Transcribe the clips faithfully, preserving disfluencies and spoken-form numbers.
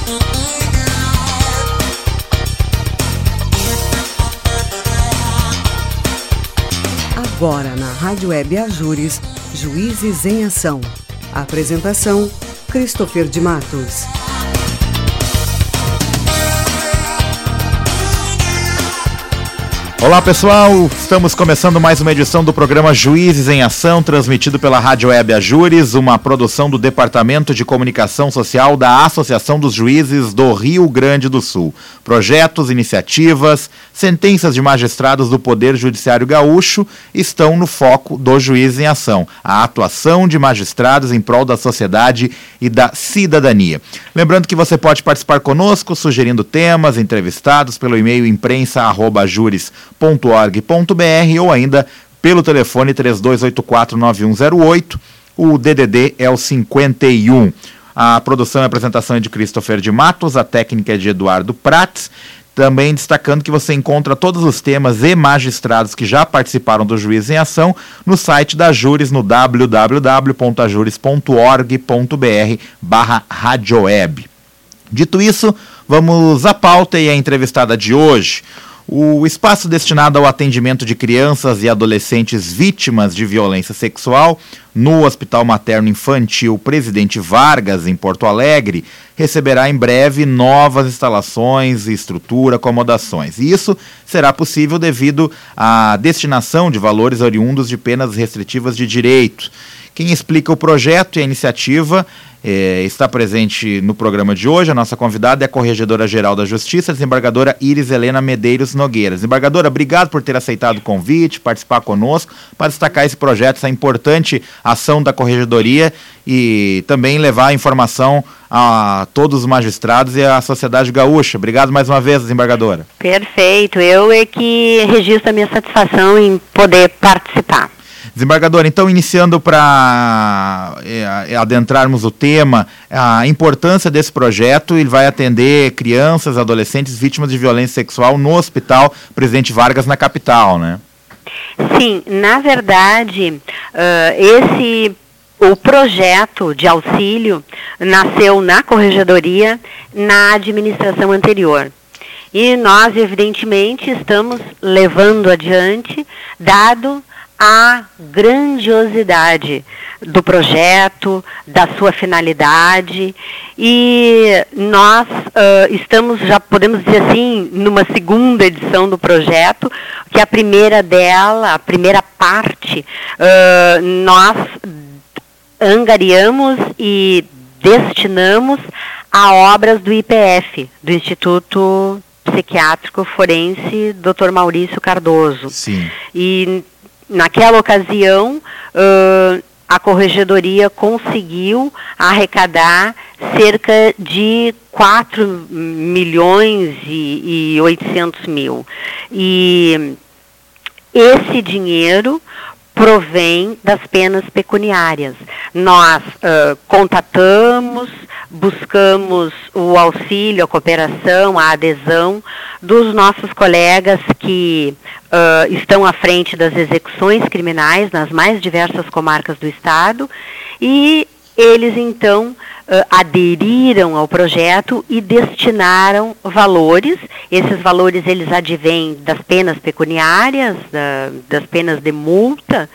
Agora na Rádio Web Ajures, Juízes em Ação. Apresentação, Christopher de Matos. Olá pessoal, estamos começando mais uma edição do programa Juízes em Ação, transmitido pela Rádio Web Ajures, uma produção do Departamento de Comunicação Social da Associação dos Juízes do Rio Grande do Sul. Projetos, iniciativas, sentenças de magistrados do Poder Judiciário Gaúcho estão no foco do Juízes em Ação, a atuação de magistrados em prol da sociedade e da cidadania. Lembrando que você pode participar conosco, sugerindo temas, entrevistados pelo e-mail imprensa arroba jures ponto org ponto br ou ainda pelo telefone três dois oito quatro nove um zero oito, o D D D é o cinquenta e um. A produção e apresentação é de Christopher de Matos, a técnica é de Eduardo Prats. Também destacando que você encontra todos os temas e magistrados que já participaram do Juízes em Ação no site da Ajures, no w w w ponto ajures ponto org ponto br barra radioweb. Dito isso, vamos à pauta e à entrevistada de hoje. O espaço destinado ao atendimento de crianças e adolescentes vítimas de violência sexual no Hospital Materno Infantil Presidente Vargas, em Porto Alegre, receberá em breve novas instalações, estrutura, acomodações. E isso será possível devido à destinação de valores oriundos de penas restritivas de direito. Quem explica o projeto e a iniciativa é, está presente no programa de hoje. A nossa convidada é a Corregedora-Geral da Justiça, desembargadora Iris Helena Medeiros Nogueira. Desembargadora, obrigado por ter aceitado o convite, participar conosco, para destacar esse projeto, essa importante ação da Corregedoria e também levar a informação a todos os magistrados e à sociedade gaúcha. Obrigado mais uma vez, desembargadora. Perfeito, eu é que registro a minha satisfação em poder participar. Desembargador, então, iniciando para é, adentrarmos o tema, a importância desse projeto, ele vai atender crianças, adolescentes vítimas de violência sexual no Hospital Presidente Vargas, na capital, né? Sim, na verdade, uh, esse, o projeto de auxílio nasceu na Corregedoria, na administração anterior. E nós, evidentemente, estamos levando adiante, dado a grandiosidade do projeto, da sua finalidade, e nós uh, estamos, já podemos dizer assim, numa segunda edição do projeto, que a primeira dela, a primeira parte, uh, nós angariamos e destinamos a obras do I P F, do Instituto Psiquiátrico Forense doutor Maurício Cardoso. Sim. E naquela ocasião, uh, a Corregedoria conseguiu arrecadar cerca de quatro milhões e oitocentos mil. E esse dinheiro provém das penas pecuniárias. Nós uh, contatamos, buscamos o auxílio, a cooperação, a adesão dos nossos colegas que uh, estão à frente das execuções criminais nas mais diversas comarcas do Estado, e eles então uh, aderiram ao projeto e destinaram valores. Esses valores eles advêm das penas pecuniárias, da, das penas de multa,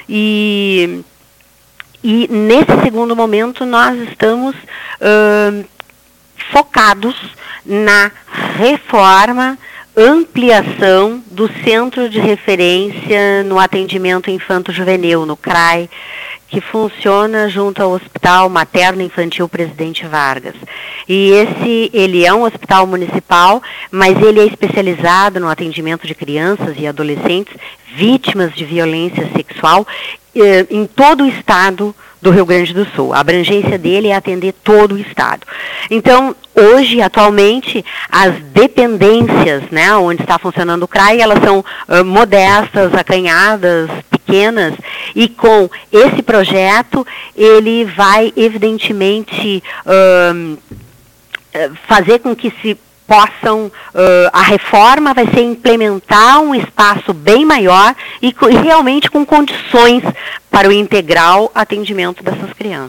e, e nesse segundo momento nós estamos uh, focados na reforma, ampliação do Centro de Referência no Atendimento Infanto-Juvenil, no C R A I, que funciona junto ao Hospital Materno Infantil Presidente Vargas. E esse, ele é um hospital municipal, mas ele é especializado no atendimento de crianças e adolescentes vítimas de violência sexual eh, em todo o estado do Rio Grande do Sul. A abrangência dele é atender todo o estado. Então, hoje, atualmente, as dependências, né, onde está funcionando o C R A I, elas são uh, modestas, acanhadas, pequenas, e com esse projeto, ele vai, evidentemente, uh, fazer com que se possam, uh, a reforma vai ser implementar um espaço bem maior e, e realmente com condições para o integral atendimento dessas crianças.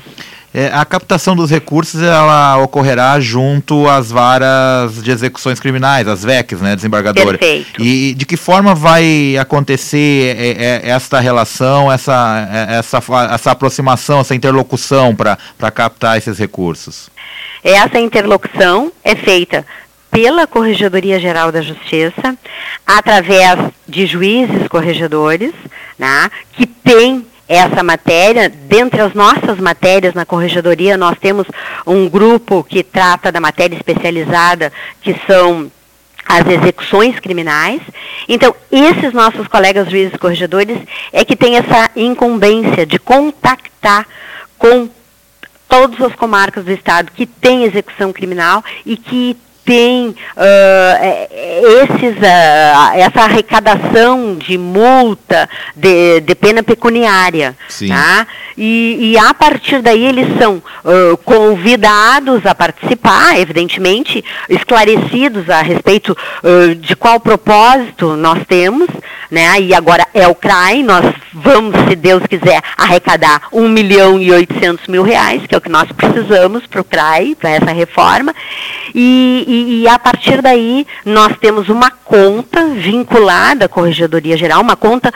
É, a captação dos recursos, ela ocorrerá junto às varas de execuções criminais, as V E Cs, né, desembargadora? Perfeito. E de que forma vai acontecer é, é, esta relação, essa, é, essa, essa aproximação, essa interlocução para captar esses recursos? Essa interlocução é feita pela Corregedoria Geral da Justiça, através de juízes corregedores, né, que tem essa matéria. Dentre as nossas matérias na Corregedoria, nós temos um grupo que trata da matéria especializada, que são as execuções criminais. Então, esses nossos colegas juízes corregedores é que têm essa incumbência de contactar com todas as comarcas do Estado que têm execução criminal e que tem uh, esses, uh, essa arrecadação de multa, de, de pena pecuniária. Sim. Tá? E, e a partir daí eles são uh, convidados a participar, evidentemente, esclarecidos a respeito uh, de qual propósito nós temos, né? E agora é o C R A I, nós vamos, se Deus quiser, arrecadar um milhão e oitocentos mil reais, que é o que nós precisamos para o C R A I, para essa reforma, e, e E a partir daí nós temos uma conta vinculada à Corregedoria Geral, uma conta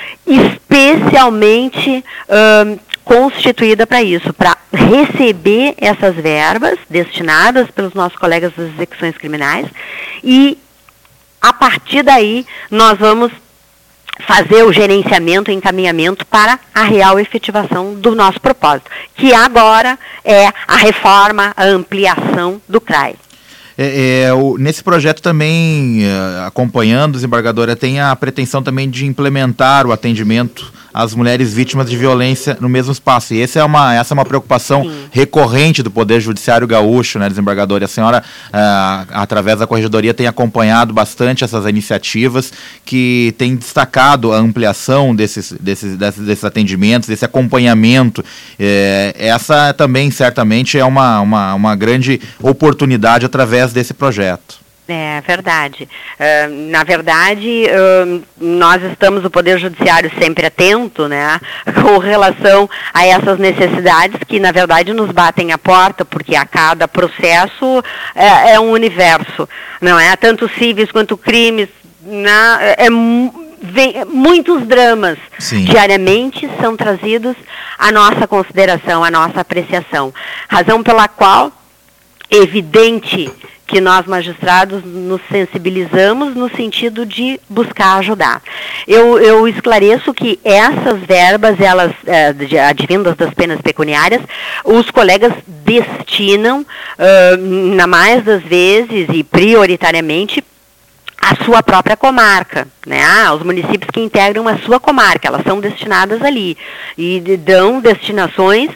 especialmente uh, constituída para isso, para receber essas verbas destinadas pelos nossos colegas das execuções criminais, e a partir daí nós vamos fazer o gerenciamento e encaminhamento para a real efetivação do nosso propósito, que agora é a reforma, a ampliação do C R A I. É, é, o, nesse projeto também, é, acompanhando, desembargadora, tem a pretensão também de implementar o atendimento às mulheres vítimas de violência no mesmo espaço. E essa é uma, essa é uma preocupação Sim. recorrente do Poder Judiciário gaúcho, né, desembargadora? E a senhora, ah, através da Corregedoria, tem acompanhado bastante essas iniciativas que tem destacado a ampliação desses, desses, desses, desses atendimentos, desse acompanhamento. É, essa também, certamente, é uma, uma, uma grande oportunidade através desse projeto. É verdade. Uh, na verdade, uh, nós estamos, o Poder Judiciário, sempre atento, né, com relação a essas necessidades que, na verdade, nos batem a porta, porque a cada processo é, é um universo, não é? Tanto civis quanto crimes, né, é, vem, muitos dramas Sim. diariamente são trazidos à nossa consideração, à nossa apreciação. Razão pela qual, evidente que nós, magistrados, nos sensibilizamos no sentido de buscar ajudar. Eu, eu esclareço que essas verbas, elas, é, de, advindas das penas pecuniárias, os colegas destinam, uh, na mais das vezes e prioritariamente, a sua própria comarca, né? Ah, os municípios que integram a sua comarca, elas são destinadas ali e dão destinações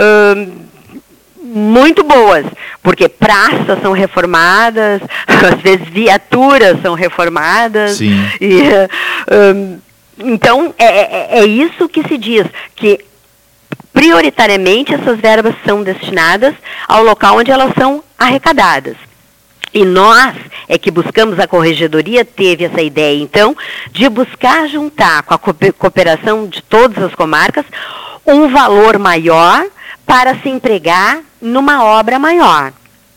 Uh, muito boas, porque praças são reformadas, às vezes viaturas são reformadas. Sim. E, um, então, é, é, é isso que se diz, que prioritariamente essas verbas são destinadas ao local onde elas são arrecadadas. E nós é que buscamos, a Corregedoria teve essa ideia, então, de buscar juntar com a cooperação de todas as comarcas um valor maior para se empregar numa obra maior,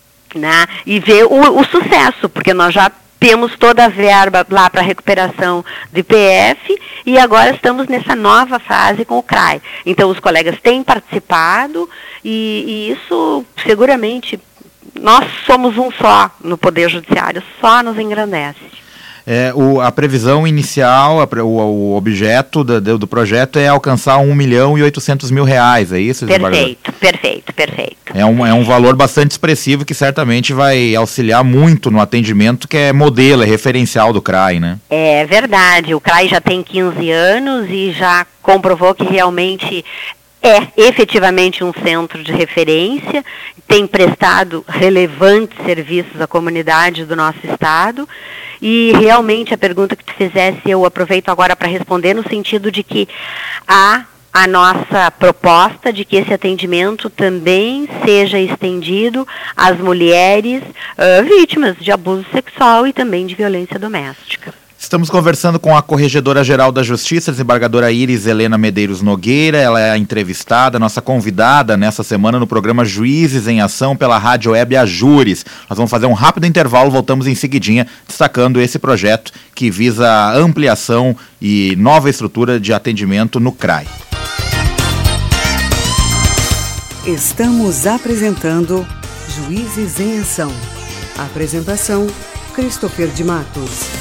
né? E ver o, o sucesso, porque nós já temos toda a verba lá para recuperação de I P F e agora estamos nessa nova fase com o C R A I. Então, os colegas têm participado e, e isso, seguramente, nós somos um só no Poder Judiciário, só nos engrandece. É, o, a previsão inicial, a, o, o objeto do, do projeto é alcançar um milhão e oitocentos mil reais, é isso? Perfeito, perfeito, perfeito. É um, é um valor bastante expressivo que certamente vai auxiliar muito no atendimento, que é modelo, é referencial do C R A I, né? É verdade, o C R A I já tem quinze anos e já comprovou que realmente é efetivamente um centro de referência, tem prestado relevantes serviços à comunidade do nosso estado. E realmente a pergunta que tu fizesse, eu aproveito agora para responder no sentido de que há a nossa proposta de que esse atendimento também seja estendido às mulheres uh, vítimas de abuso sexual e também de violência doméstica. Estamos conversando com a Corregedora-Geral da Justiça, desembargadora Iris Helena Medeiros Nogueira. Ela é a entrevistada, nossa convidada nessa semana no programa Juízes em Ação pela Rádio Web Ajures. Nós vamos fazer um rápido intervalo, voltamos em seguidinha, destacando esse projeto que visa a ampliação e nova estrutura de atendimento no C R A I. Estamos apresentando Juízes em Ação. Apresentação, Christopher de Matos.